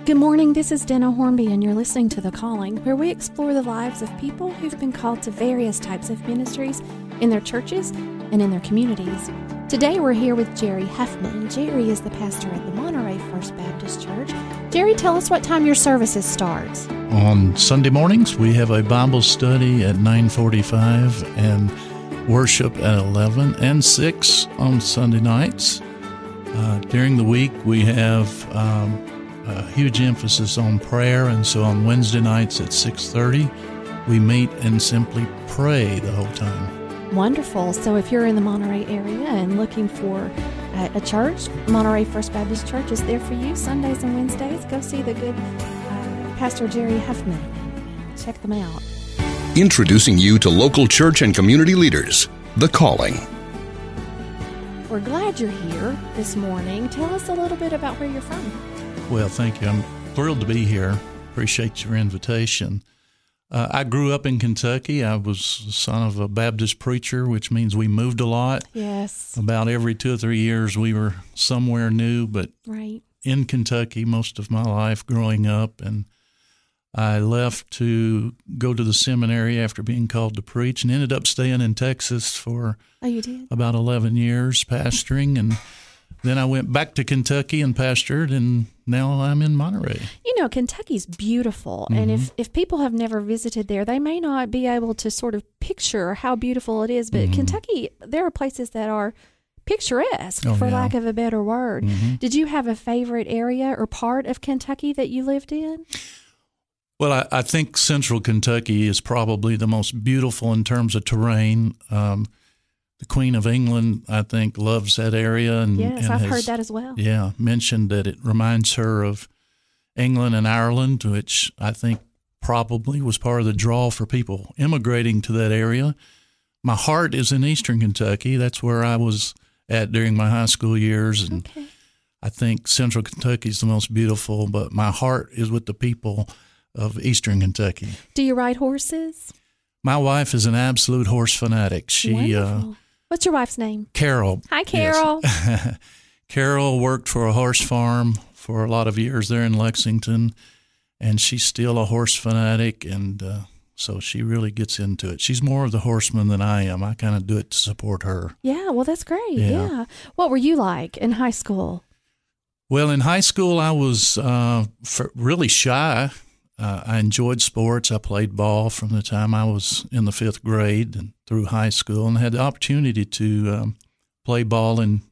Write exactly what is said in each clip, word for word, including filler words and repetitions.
Good morning, this is Dana Hornby, and you're listening to The Calling, where we explore the lives of people who've been called to various types of ministries in their churches and in their communities. Today we're here with Jerry Huffman. Jerry is the pastor at the Monterey First Baptist Church. Jerry, tell us what time your services start. On Sunday mornings, we have a Bible study at nine forty-five and worship at eleven and six on Sunday nights. Uh, during the week, we have um, a huge emphasis on prayer, and so on Wednesday nights at six thirty, we meet and simply pray the whole time. Wonderful. So if you're in the Monterey area and looking for a, a church, Monterey First Baptist Church is there for you Sundays and Wednesdays. Go see the good uh, Pastor Jerry Huffman and check them out. Introducing you to local church and community leaders, The Calling. We're glad you're here this morning. Tell us a little bit about where you're from. Well, thank you. I'm thrilled to be here. Appreciate your invitation. Uh, I grew up in Kentucky. I was the son of a Baptist preacher, which means we moved a lot. Yes. About every two or three years, we were somewhere new, but right. in Kentucky most of my life growing up. And I left to go to the seminary after being called to preach and ended up staying in Texas for oh, you did? about eleven years pastoring. And then I went back to Kentucky and pastored, and now I'm in Monterey. You know, Kentucky's beautiful, mm-hmm. and if, if people have never visited there, they may not be able to sort of picture how beautiful it is, but mm-hmm. Kentucky, there are places that are picturesque, oh, for yeah. lack of a better word. Mm-hmm. Did you have a favorite area or part of Kentucky that you lived in? Well, I, I think central Kentucky is probably the most beautiful in terms of terrain. Um, the Queen of England, I think, loves that area. And, yes, and I've has, heard that as well. Yeah, mentioned that it reminds her of England and Ireland, which I think probably was part of the draw for people immigrating to that area. My heart is in eastern Kentucky. That's where I was at during my high school years. And okay. I think central Kentucky is the most beautiful, but my heart is with the people of eastern Kentucky. Do you ride horses? My wife is an absolute horse fanatic. She, uh, what's your wife's name? Carol. Hi, Carol. Yes. Carol worked for a horse farm for a lot of years there in Lexington, and she's still a horse fanatic, and uh, so she really gets into it. She's more of the horseman than I am. I kind of do it to support her. Yeah, well, that's great. Yeah. yeah. What were you like in high school? Well, in high school, I was uh, really shy. Uh, I enjoyed sports. I played ball from the time I was in the fifth grade and through high school, and had the opportunity to um, play ball in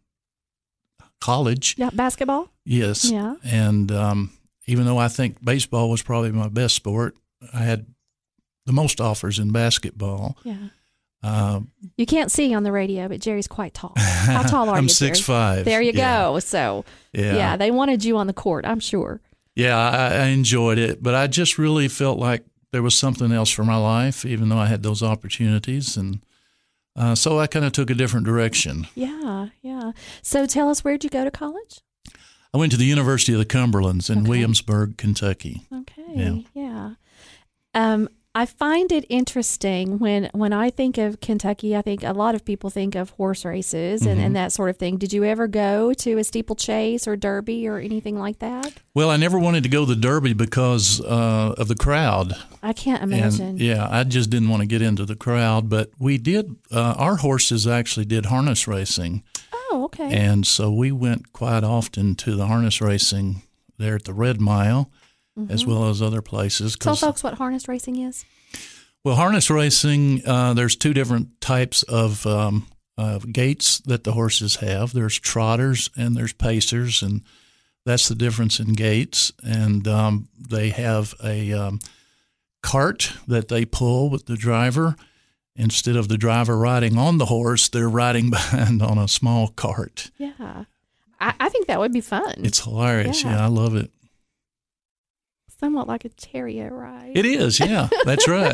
college. Yeah, basketball? Yes. Yeah. And um, even though I think baseball was probably my best sport, I had the most offers in basketball. Yeah. Uh, you can't see on the radio, but Jerry's quite tall. How tall are I'm you, six Jerry? five. There you yeah. go. So, yeah. yeah, they wanted you on the court, I'm sure. Yeah, I, I enjoyed it, but I just really felt like there was something else for my life, even though I had those opportunities, and uh, so I kind of took a different direction. Yeah, yeah. So tell us, where'd you go to college? I went to the University of the Cumberlands in okay. Williamsburg, Kentucky. Okay, yeah. yeah. Um, I find it interesting when, when I think of Kentucky, I think a lot of people think of horse races and, mm-hmm. and that sort of thing. Did you ever go to a steeplechase or derby or anything like that? Well, I never wanted to go to the derby because uh, of the crowd. I can't imagine. And, yeah, I just didn't want to get into the crowd. But we did, uh, our horses actually did harness racing. Oh, okay. And so we went quite often to the harness racing there at the Red Mile. Mm-hmm. As well as other places. Tell folks what harness racing is. Well, harness racing, uh, there's two different types of um, uh, gaits that the horses have. There's trotters and there's pacers, and that's the difference in gaits. And um, they have a um, cart that they pull with the driver. Instead of the driver riding on the horse, they're riding behind on a small cart. Yeah. I, I think that would be fun. It's hilarious. Yeah. yeah, I love it. Somewhat like a chariot ride. It is, yeah, that's right.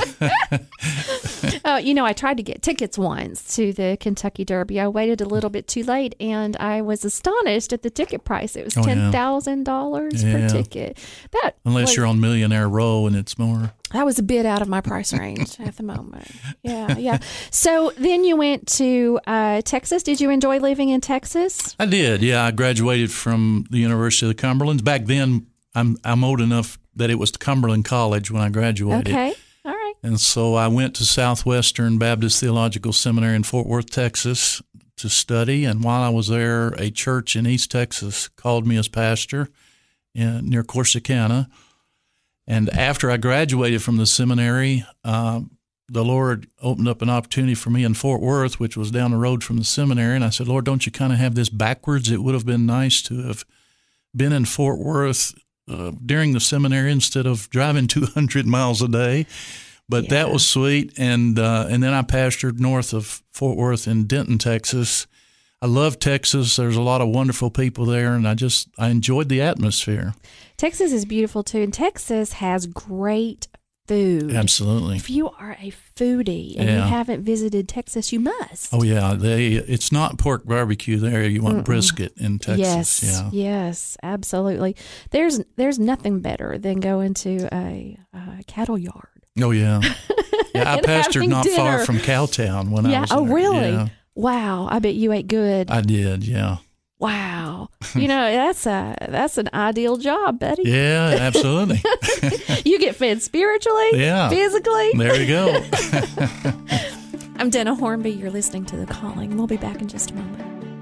uh, you know, I tried to get tickets once to the Kentucky Derby. I waited a little bit too late, and I was astonished at the ticket price. It was oh, ten thousand dollars yeah. per yeah. ticket. That Unless was, you're on Millionaire Row and it's more. That was a bit out of my price range at the moment. Yeah, yeah. So then you went to uh, Texas. Did you enjoy living in Texas? I did, yeah. I graduated from the University of the Cumberlands. Back then, I'm I'm old enough that it was Cumberland College when I graduated. Okay, all right. And so I went to Southwestern Baptist Theological Seminary in Fort Worth, Texas, to study. And while I was there, a church in East Texas called me as pastor in, near Corsicana. And after I graduated from the seminary, uh, the Lord opened up an opportunity for me in Fort Worth, which was down the road from the seminary. And I said, Lord, don't you kind of have this backwards? It would have been nice to have been in Fort Worth uh, during the seminary instead of driving two hundred miles a day. But yeah. That was sweet. And uh, and then I pastored north of Fort Worth in Denton, Texas. I love Texas. There's a lot of wonderful people there, and I just I enjoyed the atmosphere. Texas is beautiful, too, and Texas has great food. Absolutely. If you are a foodie and yeah. you haven't visited Texas, you must. Oh, yeah. They It's not pork barbecue there. You want Mm-mm. brisket in Texas. Yes, yeah. yes, absolutely. There's there's nothing better than going to a, a cattle yard. Oh, yeah. Yeah, I pastored not dinner. far from Cowtown when yeah. I was Oh, there. really? Yeah. Wow. I bet you ate good. I did, yeah. Wow. You know, that's a that's an ideal job, buddy. Yeah, absolutely. You get fed spiritually, yeah. physically. There you go. I'm Dana Hornby. You're listening to The Calling. We'll be back in just a moment.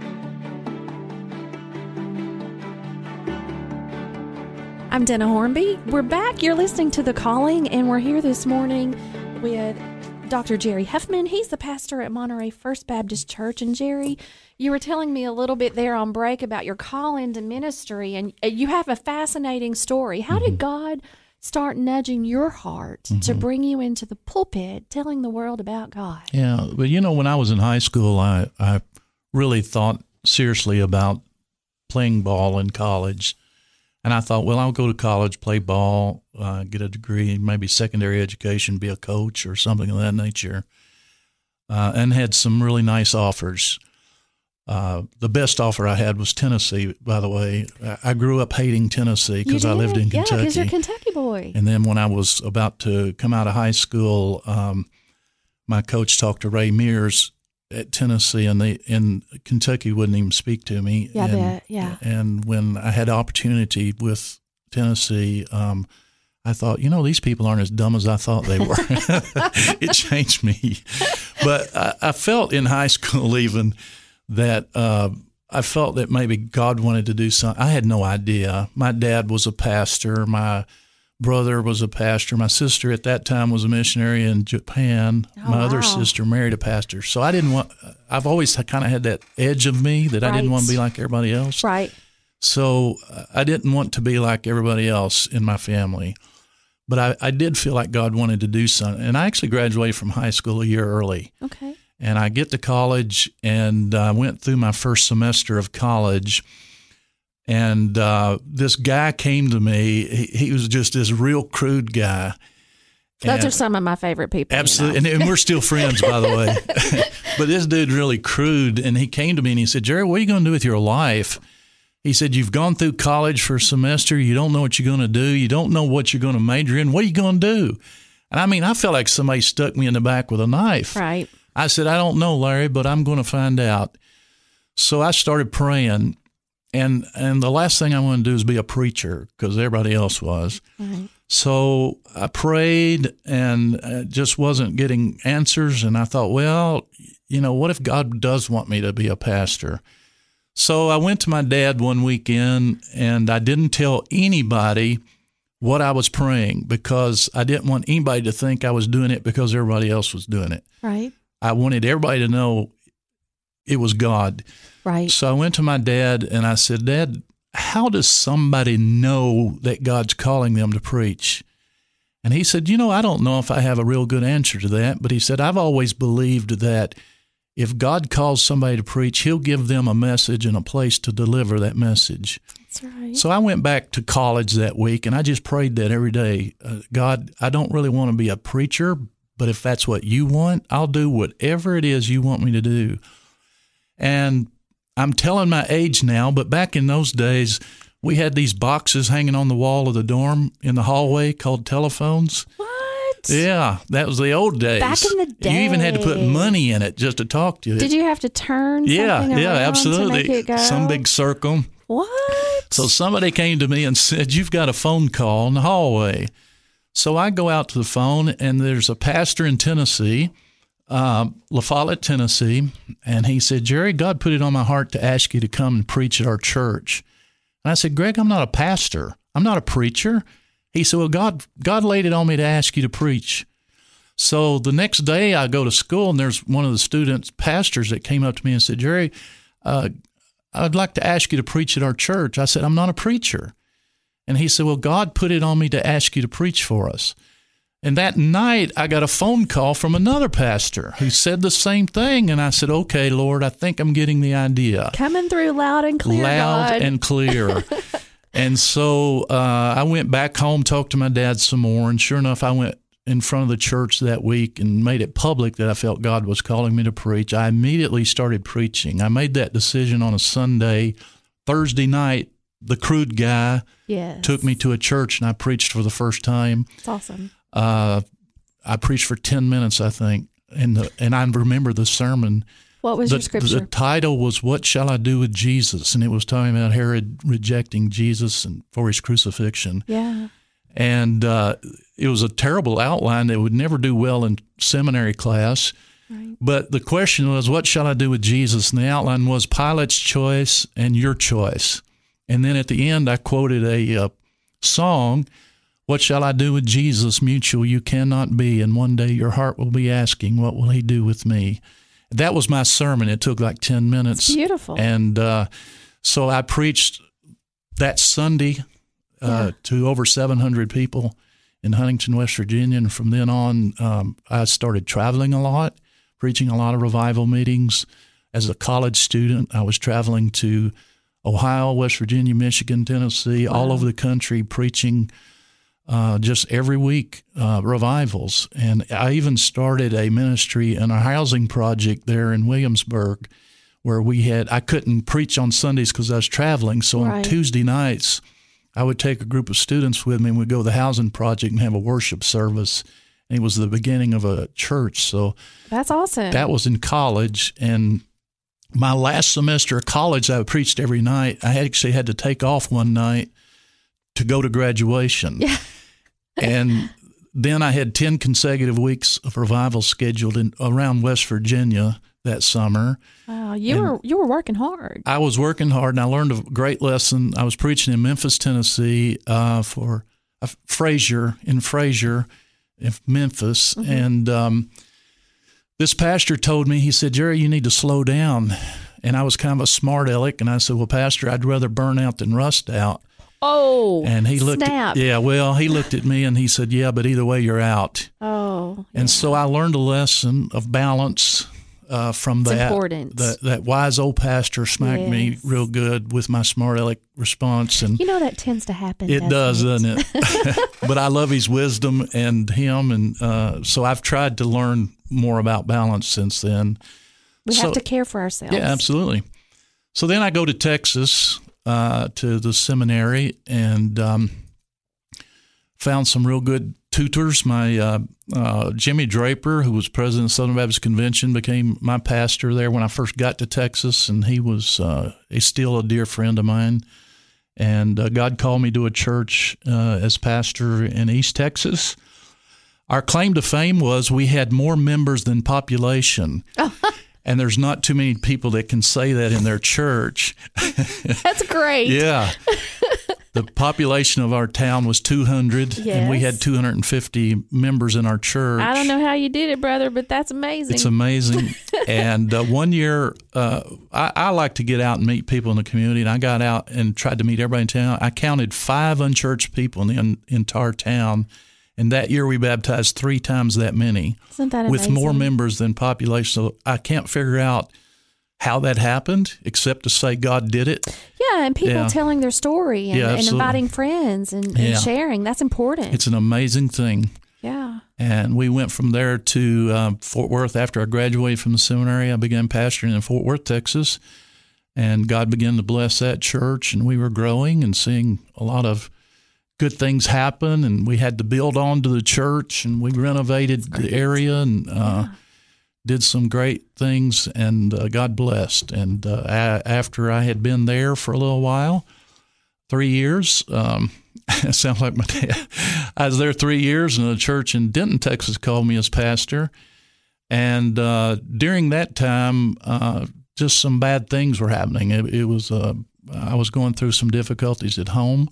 I'm Dana Hornby. We're back. You're listening to The Calling, and we're here this morning with Doctor Jerry Huffman. He's the pastor at Monterey First Baptist Church. And Jerry, you were telling me a little bit there on break about your call into ministry, and you have a fascinating story. How mm-hmm. did God start nudging your heart mm-hmm. to bring you into the pulpit, telling the world about God? Yeah, but you know, when I was in high school, I, I really thought seriously about playing ball in college. And I thought, well, I'll go to college, play ball, uh, get a degree, maybe secondary education, be a coach or something of that nature, uh, and had some really nice offers. Uh, the best offer I had was Tennessee, by the way. I grew up hating Tennessee because I lived in Kentucky. Yeah, because you're a Kentucky boy. And then when I was about to come out of high school, um, my coach talked to Ray Mears at Tennessee, and they in Kentucky wouldn't even speak to me. Yeah, and, I bet. Yeah. And when I had opportunity with Tennessee, um, I thought, you know, these people aren't as dumb as I thought they were. It changed me. But I, I felt in high school even that uh, I felt that maybe God wanted to do something. I had no idea. My dad was a pastor. My brother was a pastor. My sister at that time was a missionary in Japan. Oh, My wow. other sister married a pastor. So I didn't want, I've always kind of had that edge of me that right. I didn't want to be like everybody else. Right. So I didn't want to be like everybody else in my family. But I, I did feel like God wanted to do something. And I actually graduated from high school a year early. Okay. And I get to college, and I went through my first semester of college. And uh, this guy came to me. He, he was just this real crude guy. Those and are some of my favorite people. Absolutely. You know? and, and we're still friends, by the way. But this dude really crude. And he came to me and he said, Jerry, what are you going to do with your life? He said, you've gone through college for a semester. You don't know what you're going to do. You don't know what you're going to major in. What are you going to do? And I mean, I felt like somebody stuck me in the back with a knife. Right. I said, I don't know, Larry, but I'm going to find out. So I started praying. And and the last thing I wanted to do is be a preacher because everybody else was. Right. So I prayed and it just wasn't getting answers. And I thought, well, you know, what if God does want me to be a pastor? So I went to my dad one weekend and I didn't tell anybody what I was praying because I didn't want anybody to think I was doing it because everybody else was doing it. Right. I wanted everybody to know it was God. Right. So I went to my dad and I said, Dad, how does somebody know that God's calling them to preach? And he said, you know, I don't know if I have a real good answer to that, but he said, I've always believed that if God calls somebody to preach, he'll give them a message and a place to deliver that message. That's right. So I went back to college that week and I just prayed that every day. Uh, God, I don't really want to be a preacher, but if that's what you want, I'll do whatever it is you want me to do. And I'm telling my age now, but back in those days, we had these boxes hanging on the wall of the dorm in the hallway called telephones. What? Yeah, that was the old days. Back in the day. You even had to put money in it just to talk to you. Did you have to turn yeah, something yeah, around absolutely. to make it go? Some big circle. What? So somebody came to me and said, "You've got a phone call in the hallway." So I go out to the phone, and there's a pastor in Tennessee, uh, La Follette, Tennessee, and he said, "Jerry, God put it on my heart to ask you to come and preach at our church." And I said, "Greg, I'm not a pastor. I'm not a preacher." He said, "Well, God, God laid it on me to ask you to preach." So the next day I go to school, and there's one of the students, pastors, that came up to me and said, "Jerry, uh, I'd like to ask you to preach at our church." I said, "I'm not a preacher." And he said, "Well, God put it on me to ask you to preach for us." And that night, I got a phone call from another pastor who said the same thing. And I said, "Okay, Lord, I think I'm getting the idea." Coming through loud and clear, Loud God. and clear. And so uh, I went back home, talked to my dad some more. And sure enough, I went in front of the church that week and made it public that I felt God was calling me to preach. I immediately started preaching. I made that decision on a Sunday. Thursday night, the crude guy yes. took me to a church, and I preached for the first time. It's awesome. Uh, I preached for ten minutes, I think, and the, and I remember the sermon. What was the, your scripture? The title was "What Shall I Do with Jesus?" and it was talking about Herod rejecting Jesus and for his crucifixion. Yeah. And uh, it was a terrible outline that would never do well in seminary class. Right. But the question was, what shall I do with Jesus? And the outline was Pilate's choice and your choice. And then at the end, I quoted a uh, song, "What shall I do with Jesus? Mutual you cannot be. And one day your heart will be asking, what will he do with me?" That was my sermon. It took like ten minutes. It's beautiful. And uh, so I preached that Sunday uh, Yeah. to over seven hundred people in Huntington, West Virginia. And from then on, um, I started traveling a lot, preaching a lot of revival meetings. As a college student, I was traveling to Ohio, West Virginia, Michigan, Tennessee, Wow. all over the country, preaching uh, just every week, uh, revivals. And I even started a ministry and a housing project there in Williamsburg where we had, I couldn't preach on Sundays because I was traveling. So Right. on Tuesday nights, I would take a group of students with me and we'd go to the housing project and have a worship service. And it was the beginning of a church. So That's awesome. that was in college. And my last semester of college, I preached every night. I actually had to take off one night to go to graduation. Yeah. And then I had ten consecutive weeks of revival scheduled in around West Virginia that summer. Wow, you And were you were working hard. I was working hard, and I learned a great lesson. I was preaching in Memphis, Tennessee, uh, for uh, Frazier, in Frazier, in Memphis. Mm-hmm. And um, this pastor told me, he said, "Jerry, you need to slow down." And I was kind of a smart aleck, and I said, "Well, Pastor, I'd rather burn out than rust out." Oh, And he looked snap. at, yeah, well, he looked at me and he said, "Yeah, but either way, you're out." Oh, And so I learned a lesson of balance uh, from It's that. important. That that wise old pastor smacked me Yes. real good with my smart aleck response, and you know that tends to happen. it does, doesn't doesn't it? But I love his wisdom and him, and uh, so I've tried to learn more about balance since then. We So- have to care for ourselves. Yeah, absolutely. So then I go to Texas uh, to the seminary and um, found some real good tutors. My uh, uh, Jimmy Draper, who was president of Southern Baptist Convention, became my pastor there when I first got to Texas, and he was uh, he's still a dear friend of mine. And uh, God called me to a church uh, as pastor in East Texas. Our claim to fame was we had more members than population. And there's not too many people that can say that in their church. That's great. Yeah. The population of our town was two hundred, and we Yes. had two hundred fifty members in our church. I don't know how you did it, brother, but that's amazing. It's amazing. And uh, one year, uh, I, I like to get out and meet people in the community, and I got out and tried to meet everybody in town. I counted five unchurched people in the un- entire town, and that year we baptized three times that many. Isn't that with amazing? more members than population. So I can't figure out how that happened, except to say God did it. Yeah, and people Yeah. telling their story and, Yeah, and absolutely. inviting friends and, and Yeah. sharing. That's important. It's an amazing thing. yeah. And we went from there to uh, Fort Worth. After I graduated from the seminary, I began pastoring in Fort Worth, Texas. And God began to bless that church, and we were growing and seeing a lot of good things happen. And we had to build on to the church, and we renovated the area and uh, did some great things, and uh, God blessed. And uh, a- after I had been there for a little while, three years, um, it sounds like my dad. I was there three years, and a church in Denton, Texas, called me as pastor. And uh, during that time, uh, just some bad things were happening. It, it was uh, I was going through some difficulties at home.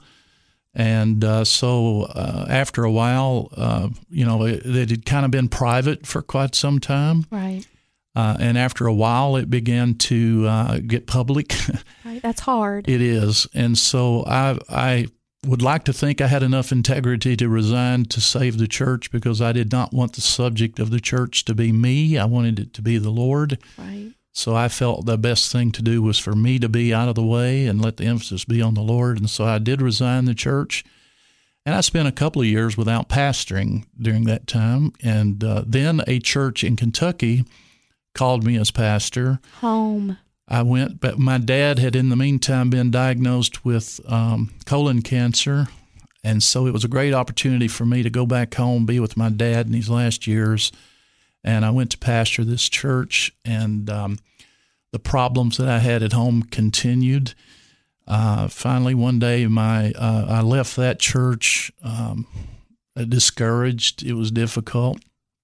And uh, so uh, after a while, uh, you know, it, it had kind of been private for quite some time. Right. Uh, and after a while, it began to uh, get public. Right. That's hard. It is. And so I, I would like to think I had enough integrity to resign to save the church, because I did not want the subject of the church to be me. I wanted it to be the Lord. Right. So I felt the best thing to do was for me to be out of the way and let the emphasis be on the Lord. And so I did resign the church. And I spent a couple of years without pastoring during that time. And uh, then a church in Kentucky called me as pastor. Home. I went, but my dad had in the meantime been diagnosed with um, colon cancer. And so it was a great opportunity for me to go back home, be with my dad in these last years. And I went to pastor this church, and um, the problems that I had at home continued. Uh, finally, one day, my uh, I left that church um, discouraged. It was difficult.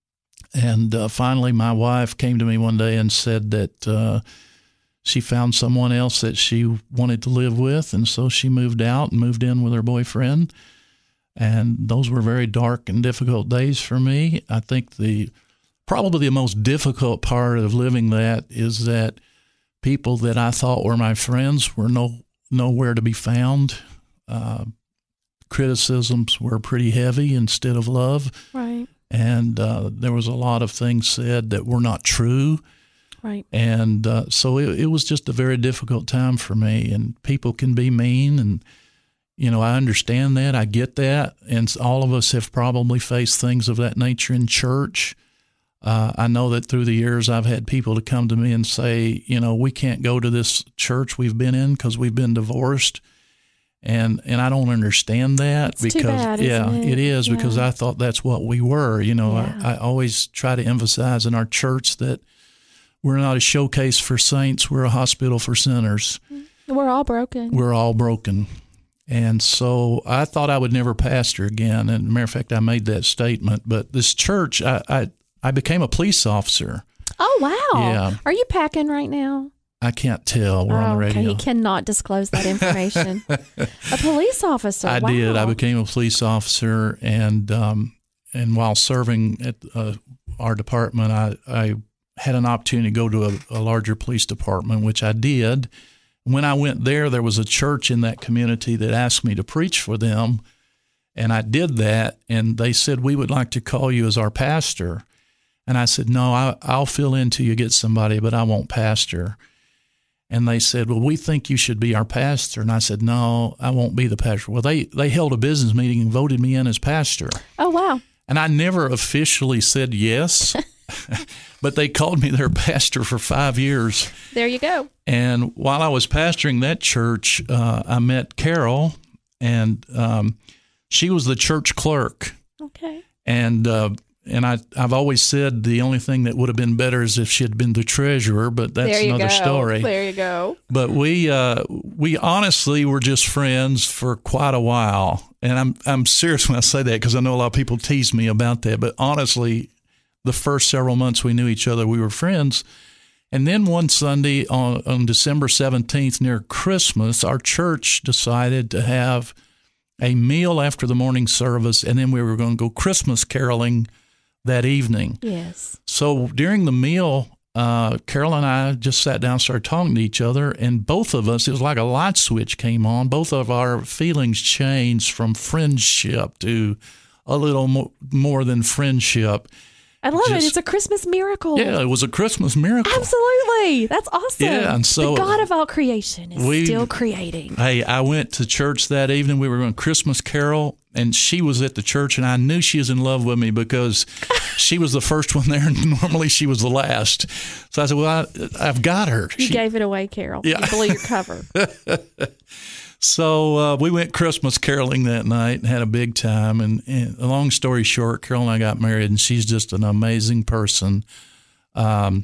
And uh, finally, my wife came to me one day and said that uh, she found someone else that she wanted to live with, and so she moved out and moved in with her boyfriend. And those were very dark and difficult days for me. I think the Probably the most difficult part of living that is that people that I thought were my friends were no nowhere to be found. Uh, criticisms were pretty heavy instead of love. Right. And uh, there was a lot of things said that were not true. Right. And uh, so it, it was just a very difficult time for me. And people can be mean, and you know, I understand that. I get that. And all of us have probably faced things of that nature in church. Uh, I know that through the years I've had people to come to me and say, you know, we can't go to this church we've been in because we've been divorced. And and I don't understand that. It's because too bad, yeah, isn't it? it is Yeah. because I thought that's what we were. You know, Yeah. I, I always try to emphasize in our church that we're not a showcase for saints. We're a hospital for sinners. We're all broken. We're all broken. And so I thought I would never pastor again. And as a matter of fact, I made that statement. But this church, I, I I became a police officer. Oh, wow. Yeah. Are you packing right now? I can't tell. We're oh, on the okay. radio. You cannot disclose that information. A police officer. I wow. did. I became a police officer, and um, and while serving at uh, our department, I, I had an opportunity to go to a, a larger police department, which I did. When I went there, there was a church in that community that asked me to preach for them, and I did that, and they said, we would like to call you as our pastor. And I said, no, I, I'll fill in till you get somebody, but I won't pastor. And they said, well, we think you should be our pastor. And I said, no, I won't be the pastor. Well, they, they held a business meeting and voted me in as pastor. Oh, wow. And I never officially said yes, but they called me their pastor for five years. There you go. And while I was pastoring that church, uh, I met Carol, and um, she was the church clerk. Okay. And uh, and I, I've always said the only thing that would have been better is if she had been the treasurer, but that's there you another go. story. There you go. But we uh, we honestly were just friends for quite a while. And I'm I'm serious when I say that, because I know a lot of people tease me about that. But honestly, the first several months we knew each other, we were friends. And then one Sunday on, on December seventeenth, near Christmas, our church decided to have a meal after the morning service, and then we were going to go Christmas caroling that evening. Yes. So during the meal, uh, Carol and I just sat down and started talking to each other, and both of us, it was like a light switch came on. Both of our feelings changed from friendship to a little mo- more than friendship. I love Just- it. It's a Christmas miracle. Yeah, it was a Christmas miracle. Absolutely. That's awesome. Yeah, and so- the God of all creation is We- still creating. Hey, I went to church that evening. We were going Christmas carol, and she was at the church, and I knew she was in love with me because she was the first one there, and normally she was the last. So I said, well, I, I've got her. You She- gave it away, Carol. Yeah. You blew your cover. So uh, we went Christmas caroling that night and had a big time. And, and a long story short, Carol and I got married, and she's just an amazing person. Um,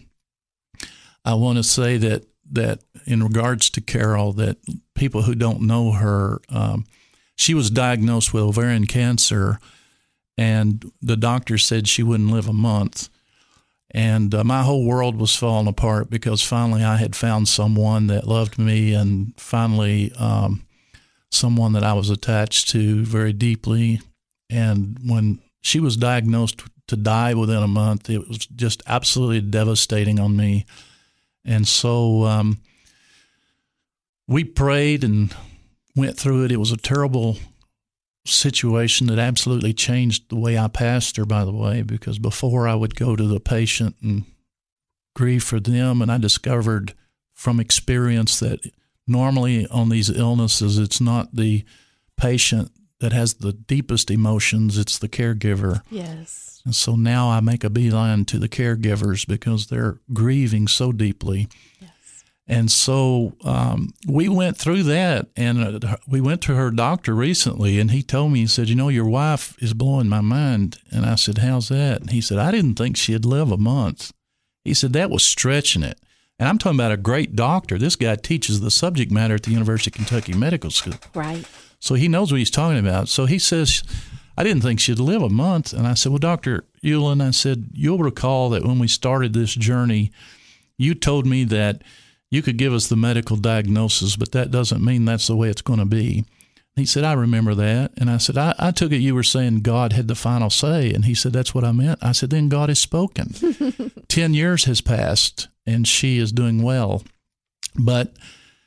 I want to say that that in regards to Carol, that people who don't know her, um, she was diagnosed with ovarian cancer, and the doctor said she wouldn't live a month. And uh, my whole world was falling apart because finally I had found someone that loved me, and finally um, someone that I was attached to very deeply. And when she was diagnosed to die within a month, it was just absolutely devastating on me. And so um, we prayed and went through it. It was a terrible situation that absolutely changed the way I pastor, by the way, because before I would go to the patient and grieve for them, and I discovered from experience that normally on these illnesses, it's not the patient that has the deepest emotions, it's the caregiver. Yes. And so now I make a beeline to the caregivers because they're grieving so deeply. Yes. And so um, we went through that, and uh, we went to her doctor recently, and he told me, he said, you know, your wife is blowing my mind. And I said, how's that? And he said, I didn't think she'd live a month. He said, that was stretching it. And I'm talking about a great doctor. This guy teaches the subject matter at the University of Kentucky Medical School. Right. So he knows what he's talking about. So he says, I didn't think she'd live a month. And I said, well, Doctor Ulen, I said, you'll recall that when we started this journey, you told me that you could give us the medical diagnosis, but that doesn't mean that's the way it's going to be. He said, I remember that. And I said, I, I took it you were saying God had the final say. And he said, that's what I meant. I said, then God has spoken. Ten years has passed, and she is doing well. But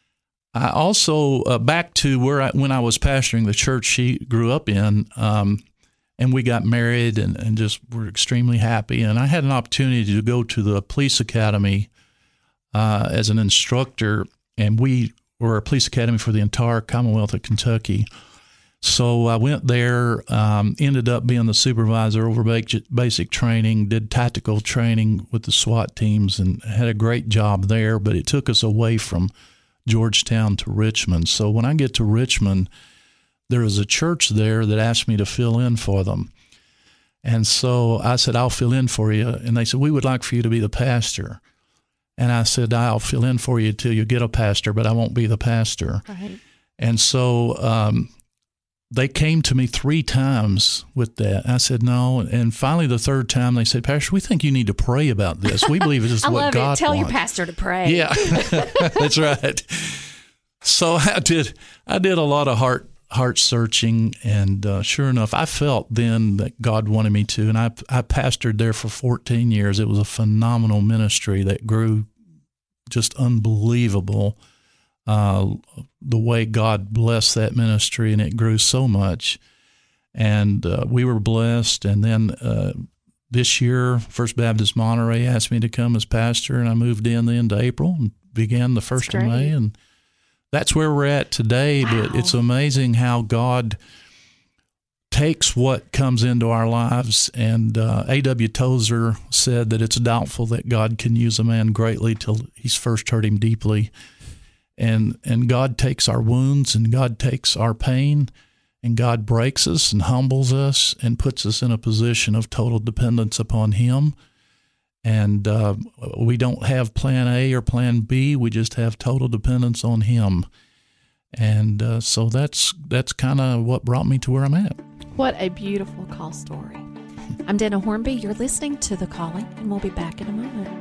I also, uh, back to where I, when I was pastoring the church she grew up in, um, and we got married and, and just were extremely happy. And I had an opportunity to go to the police academy uh, as an instructor, and we were a police academy for the entire Commonwealth of Kentucky. So I went there, um, ended up being the supervisor over basic training, did tactical training with the SWAT teams, and had a great job there, but it took us away from Georgetown to Richmond. So when I get to Richmond, there is a church there that asked me to fill in for them. And so I said, I'll fill in for you. And they said, we would like for you to be the pastor. And I said, I'll fill in for you till you get a pastor, but I won't be the pastor. Right. And so um, they came to me three times with that. I said, no. And finally, the third time, they said, Pastor, we think you need to pray about this. We believe this is I what love God it. Tell wants. your pastor to pray. Yeah, that's right. So I did. I did a lot of heart heart searching, and uh, sure enough, I felt then that God wanted me to. And I I pastored there for fourteen years. It was a phenomenal ministry that grew just unbelievable. Uh, the way God blessed that ministry, and it grew so much. And uh, we were blessed. And then uh, this year, First Baptist Monterey asked me to come as pastor, and I moved in the end of April and began the first of May. And that's where we're at today. Wow. But it's amazing how God takes what comes into our lives. And uh, A W Tozer said that it's doubtful that God can use a man greatly till he's first hurt him deeply. And and God takes our wounds, and God takes our pain, and God breaks us and humbles us and puts us in a position of total dependence upon Him. And uh, we don't have plan A or plan B. We just have total dependence on Him. And uh, so that's that's kind of what brought me to where I'm at. What a beautiful call story. I'm Dana Hornby. You're listening to The Calling, and we'll be back in a moment.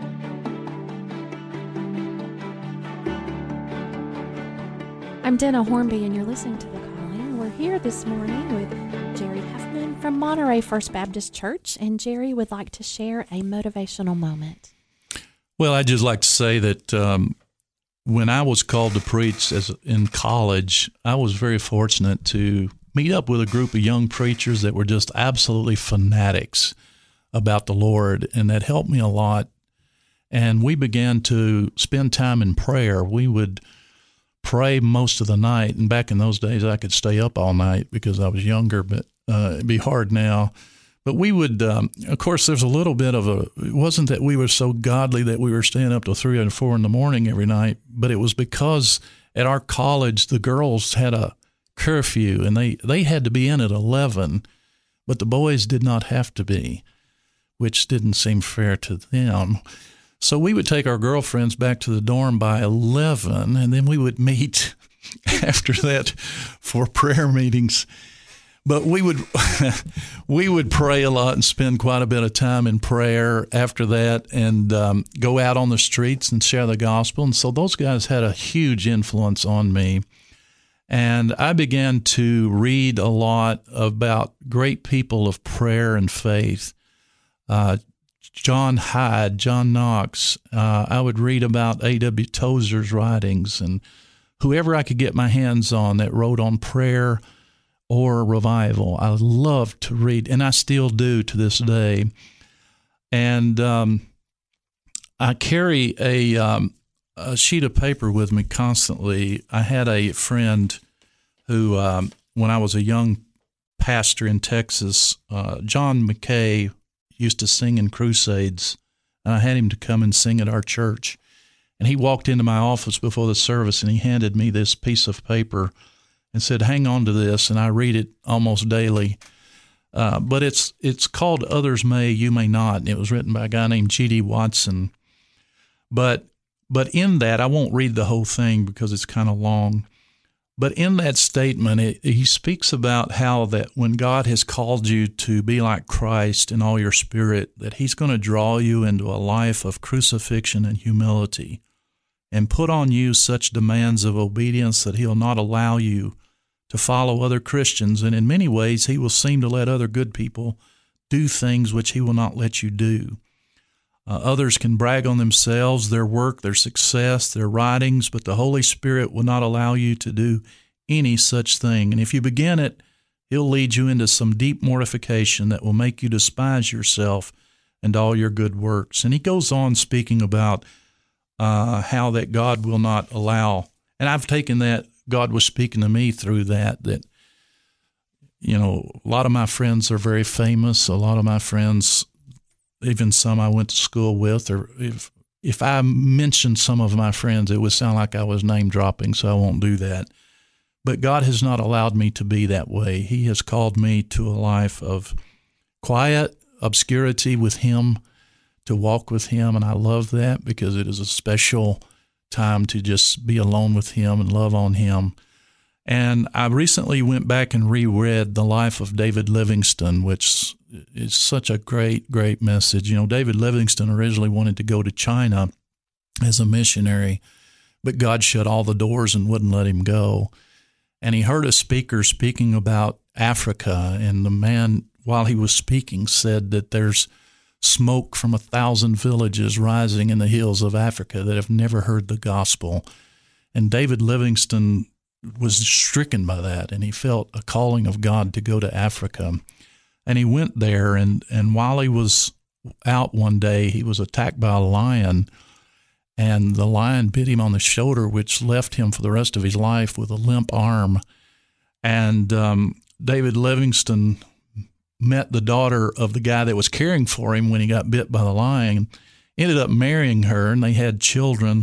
I'm Dana Hornby, and you're listening to The Calling. We're here this morning with Jerry Huffman from Monterey First Baptist Church, and Jerry would like to share a motivational moment. Well, I'd just like to say that um, when I was called to preach as in college, I was very fortunate to meet up with a group of young preachers that were just absolutely fanatics about the Lord, and that helped me a lot. And we began to spend time in prayer. We would pray most of the night, and back in those days I could stay up all night because I was younger, but uh, it'd be hard now. But we would, um, of course, there's a little bit of a, it wasn't that we were so godly that we were staying up till three and four in the morning every night, but it was because at our college the girls had a curfew, and they, they had to be in at eleven, but the boys did not have to be. which didn't seem fair to them. So we would take our girlfriends back to the dorm by eleven, and then we would meet after that for prayer meetings. But we would we would pray a lot and spend quite a bit of time in prayer after that, and um, go out on the streets and share the gospel. And so those guys had a huge influence on me. And I began to read a lot about great people of prayer and faith. Uh, John Hyde, John Knox. Uh, I would read about A W Tozer's writings, and whoever I could get my hands on that wrote on prayer or revival. I loved to read, and I still do to this day. And um, I carry a, um, a sheet of paper with me constantly. I had a friend who, um, when I was a young pastor in Texas, uh, John McKay, used to sing in crusades, and I had him to come and sing at our church. And he walked into my office before the service, and he handed me this piece of paper and said, "Hang on to this," and I read it almost daily. Uh, but it's it's called Others May, You May Not, and it was written by a guy named G D Watson. But but in that, I won't read the whole thing because it's kind of long, but in that statement, it, he speaks about how that when God has called you to be like Christ in all your spirit, that he's going to draw you into a life of crucifixion and humility and put on you such demands of obedience that he'll not allow you to follow other Christians. And in many ways, he will seem to let other good people do things which he will not let you do. Uh, others can brag on themselves, their work, their success, their writings, but the Holy Spirit will not allow you to do any such thing. And if you begin it, he'll lead you into some deep mortification that will make you despise yourself and all your good works. And he goes on speaking about uh, how that God will not allow, and I've taken that, God was speaking to me through that, that, you know, a lot of my friends are very famous. A lot of my friends, even some I went to school with, or if if I mentioned some of my friends, it would sound like I was name dropping, so I won't do that. But God has not allowed me to be that way. He has called me to a life of quiet obscurity with him, to walk with him, and I love that because it is a special time to just be alone with him and love on him. And I recently went back and reread The Life of David Livingstone, which is such a great, great message. You know, David Livingstone originally wanted to go to China as a missionary, but God shut all the doors and wouldn't let him go. And he heard a speaker speaking about Africa, and the man, while he was speaking, said that there's smoke from a thousand villages rising in the hills of Africa that have never heard the gospel. And David Livingstone was stricken by that, and he felt a calling of God to go to Africa. And he went there, and, and while he was out one day, he was attacked by a lion, and the lion bit him on the shoulder, which left him for the rest of his life with a limp arm. And um, David Livingstone met the daughter of the guy that was caring for him when he got bit by the lion, ended up marrying her, and they had children.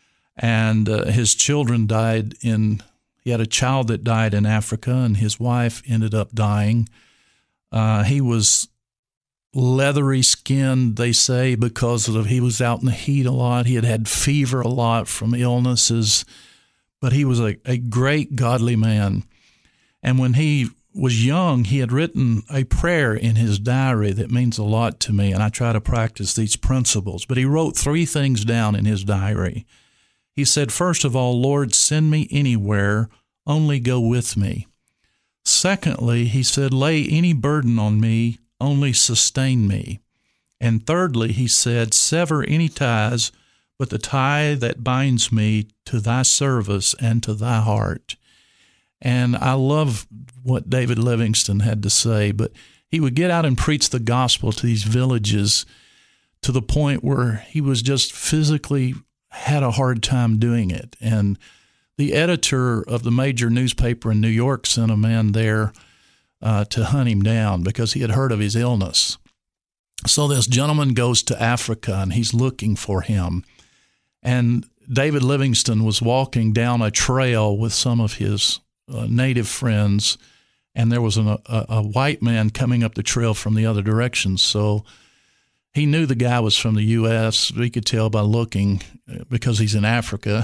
And uh, his children died in, he had a child that died in Africa, and his wife ended up dying. Uh, he was leathery skinned, they say, because of he was out in the heat a lot. He had had fever a lot from illnesses, but he was a, a great godly man. And when he was young, he had written a prayer in his diary that means a lot to me, and I try to practice these principles. But he wrote three things down in his diary. He said, first of all, Lord, send me anywhere, only go with me. Secondly, he said, lay any burden on me, only sustain me. And thirdly, he said, sever any ties, but the tie that binds me to thy service and to thy heart. And I love what David Livingstone had to say, but he would get out and preach the gospel to these villages to the point where he was just physically had a hard time doing it. And the editor of the major newspaper in New York sent a man there uh, to hunt him down because he had heard of his illness. So this gentleman goes to Africa, and he's looking for him. And David Livingstone was walking down a trail with some of his uh, native friends, and there was an, a, a white man coming up the trail from the other direction. So he knew the guy was from the U S He could tell by looking because he's in Africa.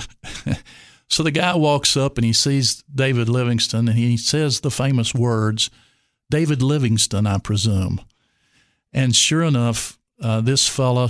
So the guy walks up and he sees David Livingstone, and he says the famous words, "David Livingstone, I presume." And sure enough, uh, this fellow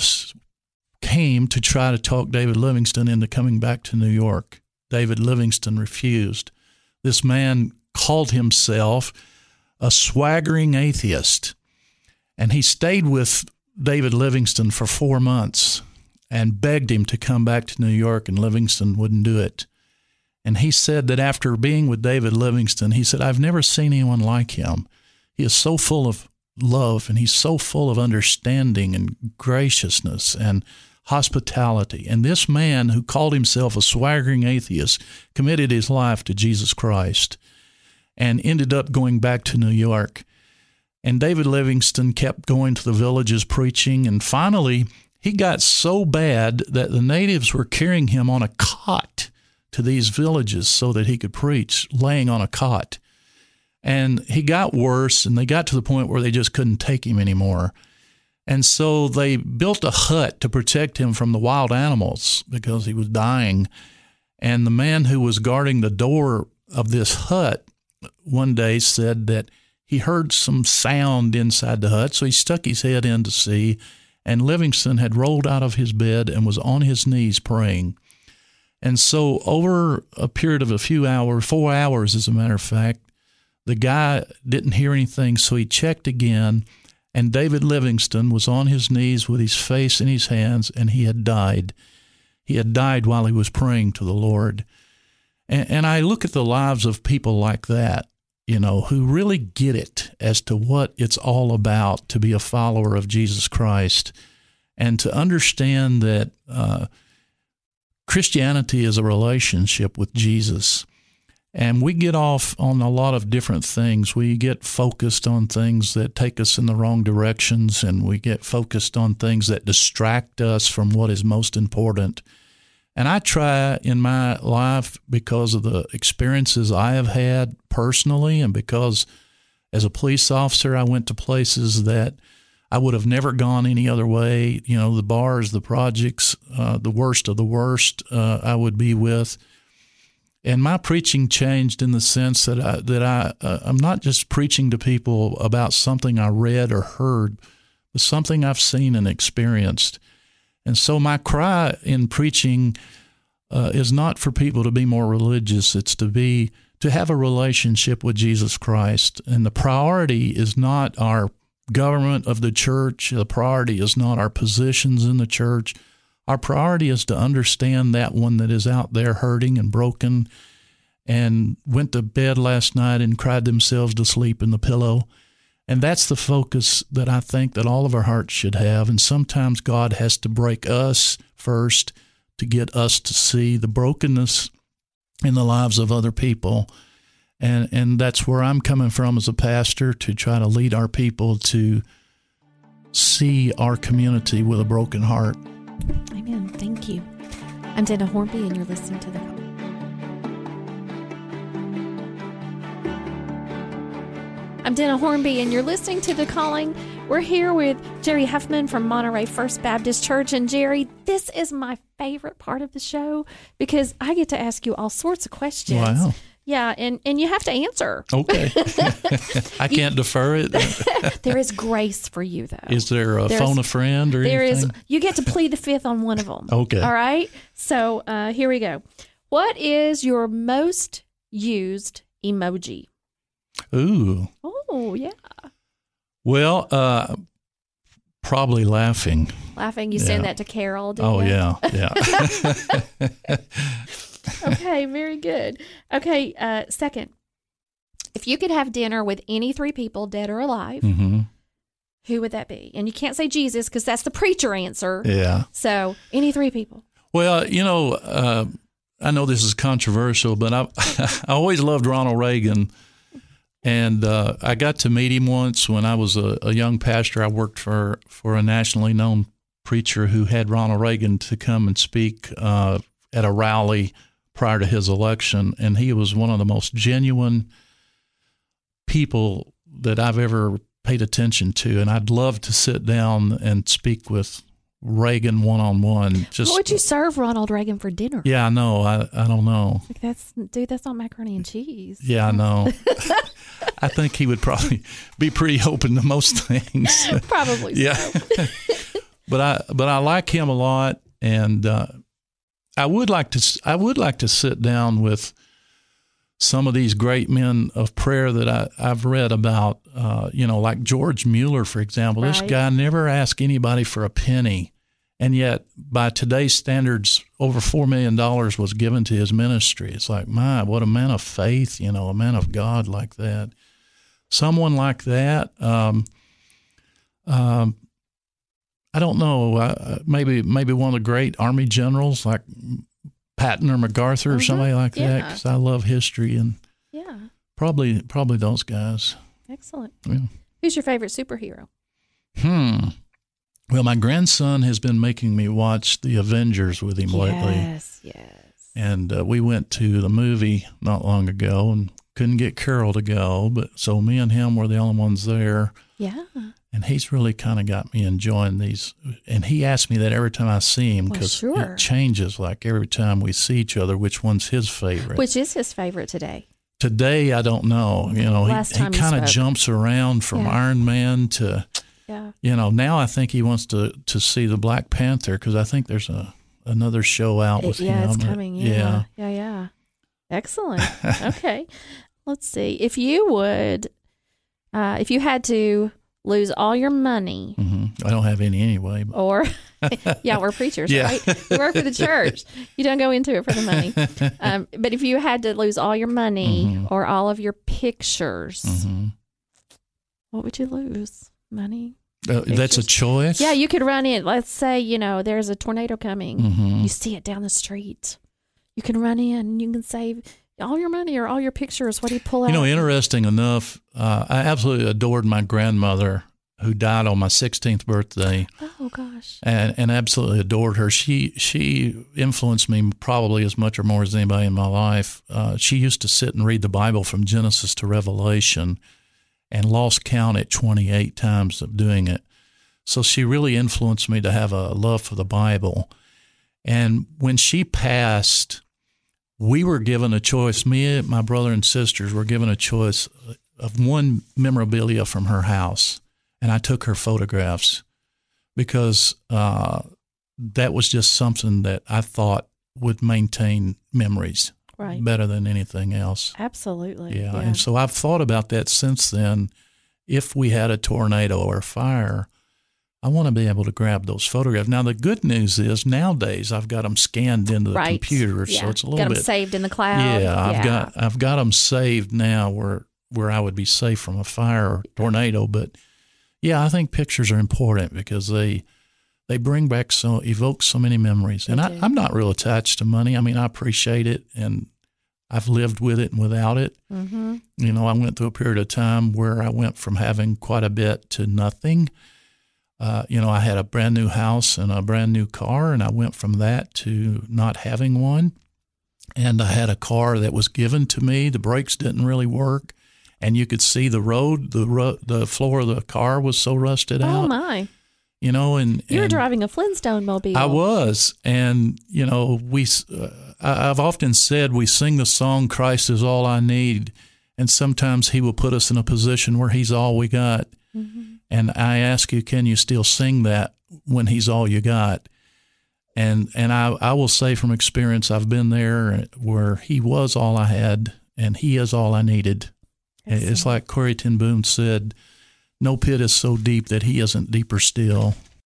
came to try to talk David Livingstone into coming back to New York. David Livingstone refused. This man called himself a swaggering atheist, and he stayed with David Livingstone for four months and begged him to come back to New York, and Livingstone wouldn't do it. And he said that after being with David Livingstone, he said, "I've never seen anyone like him. He is so full of love, and he's so full of understanding and graciousness and hospitality." And this man, who called himself a swaggering atheist, committed his life to Jesus Christ and ended up going back to New York. And David Livingstone kept going to the villages preaching, and finally he got so bad that the natives were carrying him on a cot to these villages so that he could preach, laying on a cot. And he got worse, and they got to the point where they just couldn't take him anymore. And so they built a hut to protect him from the wild animals because he was dying. And the man who was guarding the door of this hut one day said that he heard some sound inside the hut, so he stuck his head in to see, and Livingstone had rolled out of his bed and was on his knees praying. And so over a period of a few hours, four hours as a matter of fact, the guy didn't hear anything, so he checked again, and David Livingstone was on his knees with his face in his hands, and he had died. He had died while he was praying to the Lord. And, and I look at the lives of people like that, you know, who really get it as to what it's all about to be a follower of Jesus Christ, and to understand that uh, Christianity is a relationship with Jesus. And we get off on a lot of different things. We get focused on things that take us in the wrong directions, and we get focused on things that distract us from what is most important. And I try in my life, because of the experiences I have had personally, and because as a police officer I went to places that I would have never gone any other way, you know, the bars, the projects, uh, the worst of the worst uh, I would be with. And my preaching changed in the sense that I, that I, uh, I'm not just preaching to people about something I read or heard, but something I've seen and experienced. And so my cry in preaching uh, is not for people to be more religious. It's to be to have a relationship with Jesus Christ. And the priority is not our government of the church. The priority is not our positions in the church. Our priority is to understand that one that is out there hurting and broken and went to bed last night and cried themselves to sleep in the pillow. And that's the focus that I think that all of our hearts should have. And sometimes God has to break us first to get us to see the brokenness in the lives of other people. And and that's where I'm coming from as a pastor, to try to lead our people to see our community with a broken heart. Amen. Thank you. I'm Dana Hornby, and you're listening to The I'm Dana Hornby, and you're listening to The Calling. We're here with Jerry Huffman from Monterey First Baptist Church. And Jerry, this is my favorite part of the show because I get to ask you all sorts of questions. Wow. Yeah, and, and you have to answer. Okay. I can't defer it. There is grace for you, though. Is there a There's, phone a friend or there anything? There is. You get to plead the fifth on one of them. Okay. All right? So uh, here we go. What is your most used emoji? Ooh. Oh, yeah. Well, uh, probably laughing. Laughing. You yeah. send that to Carol, do Oh, you? yeah, yeah. Okay, very good. Okay, uh, second, if you could have dinner with any three people, dead or alive, mm-hmm. who would that be? And you can't say Jesus because that's the preacher answer. Yeah. So any three people. Well, you know, uh, I know this is controversial, but I I always loved Ronald Reagan. And uh, I got to meet him once when I was a, a young pastor. I worked for, for a nationally known preacher who had Ronald Reagan to come and speak uh, at a rally prior to his election. And he was one of the most genuine people that I've ever paid attention to, and I'd love to sit down and speak with Reagan one-on-one. Just, what would you serve Ronald Reagan for dinner? Yeah, I know. I, I don't know. Like that's dude, that's not macaroni and cheese. Yeah, I know. I think he would probably be pretty open to most things. Probably yeah. so. but I but I like him a lot, and uh, I would like to I would like to sit down with some of these great men of prayer that I, I've read about. Uh, you know, like George Mueller, for example. Right. This guy never asked anybody for a penny. And yet, by today's standards, over four million dollars was given to his ministry. It's like, my, what a man of faith, you know, a man of God like that. Someone like that, um, um, I don't know, uh, maybe maybe one of the great Army generals like Patton or MacArthur or mm-hmm. somebody like yeah. that, because I love history. And yeah, probably probably those guys. Excellent. Yeah. Who's your favorite superhero? Hmm. Well, my grandson has been making me watch The Avengers with him lately. Yes, yes. And uh, we went to the movie not long ago and couldn't get Carol to go, but so me and him were the only ones there. Yeah. And he's really kind of got me enjoying these. And he asks me that every time I see him, because well, sure. it changes like every time we see each other, which one's his favorite. Which is his favorite today? Today, I don't know. You know, Last he, he time you kind of spoke. jumps around from Yeah. Iron Man to... Yeah. You know, now I think he wants to, to see the Black Panther, because I think there's a another show out with it, yeah, him. it's coming. Yeah. yeah. Yeah. Yeah. Excellent. Okay. Let's see. If you would, uh, if you had to lose all your money, Mm-hmm. I don't have any anyway. But. or, yeah, we're preachers, Yeah. right? We work for the church. You don't go into it for the money. Um, but if you had to lose all your money Mhm. or all of your pictures, Mm-hmm. what would you lose? Money? Uh, that's a Pictures? choice? Yeah, you could run in. Let's say, you know, there's a tornado coming. Mm-hmm. You see it down the street. You can run in and you can save all your money or all your pictures. What do you pull out? You know, interesting enough, uh, I absolutely adored my grandmother, who died on my sixteenth birthday, Oh, gosh. and, and absolutely adored her. She she influenced me probably as much or more as anybody in my life. Uh, she used to sit and read the Bible from Genesis to Revelation, and lost count at twenty-eight times of doing it. So she really influenced me to have a love for the Bible. And when she passed, we were given a choice. Me and my brother and sisters were given a choice of one memorabilia from her house. And I took her photographs because uh, that was just something that I thought would maintain memories. Right. Better than anything else. Absolutely. Yeah. And so I've thought about that since then. If we had a tornado or a fire, I want to be able to grab those photographs. Now, the good news is nowadays I've got them scanned into the right. computer, Yeah. so it's a little got them bit saved in the cloud. Yeah, I've yeah. got I've got them saved now where where I would be safe from a fire or tornado. But yeah, I think pictures are important because they they bring back so evoke so many memories. And I, I'm not real attached to money. I mean, I appreciate it, and I've lived with it and without it. Mm-hmm. You know, I went through a period of time where I went from having quite a bit to nothing. Uh, you know, I had a brand new house and a brand new car, and I went from that to not having one. And I had a car that was given to me. The brakes didn't really work, and you could see the road. The ru- the floor of the car was so rusted Oh, out. my. You know, and You were and driving a Flintstone mobile. I was, and you know, we. Uh, I- I've often said we sing the song "Christ is all I need," and sometimes He will put us in a position where He's all we got. Mm-hmm. And I ask you, can you still sing that when He's all you got? And and I I will say from experience, I've been there where He was all I had, and He is all I needed. Excellent. It's like Corrie ten Boom said, "No pit is so deep that He isn't deeper still."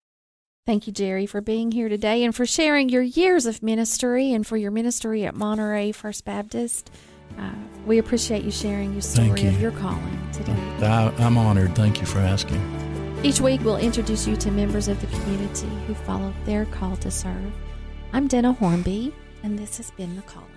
Thank you, Jerry, for being here today and for sharing your years of ministry and for your ministry at Monterey First Baptist. Uh, we appreciate you sharing your story Thank you. of your calling today. I, I'm honored. Thank you for asking. Each week, we'll introduce you to members of the community who followed their call to serve. I'm Dana Hornby, and this has been The Calling.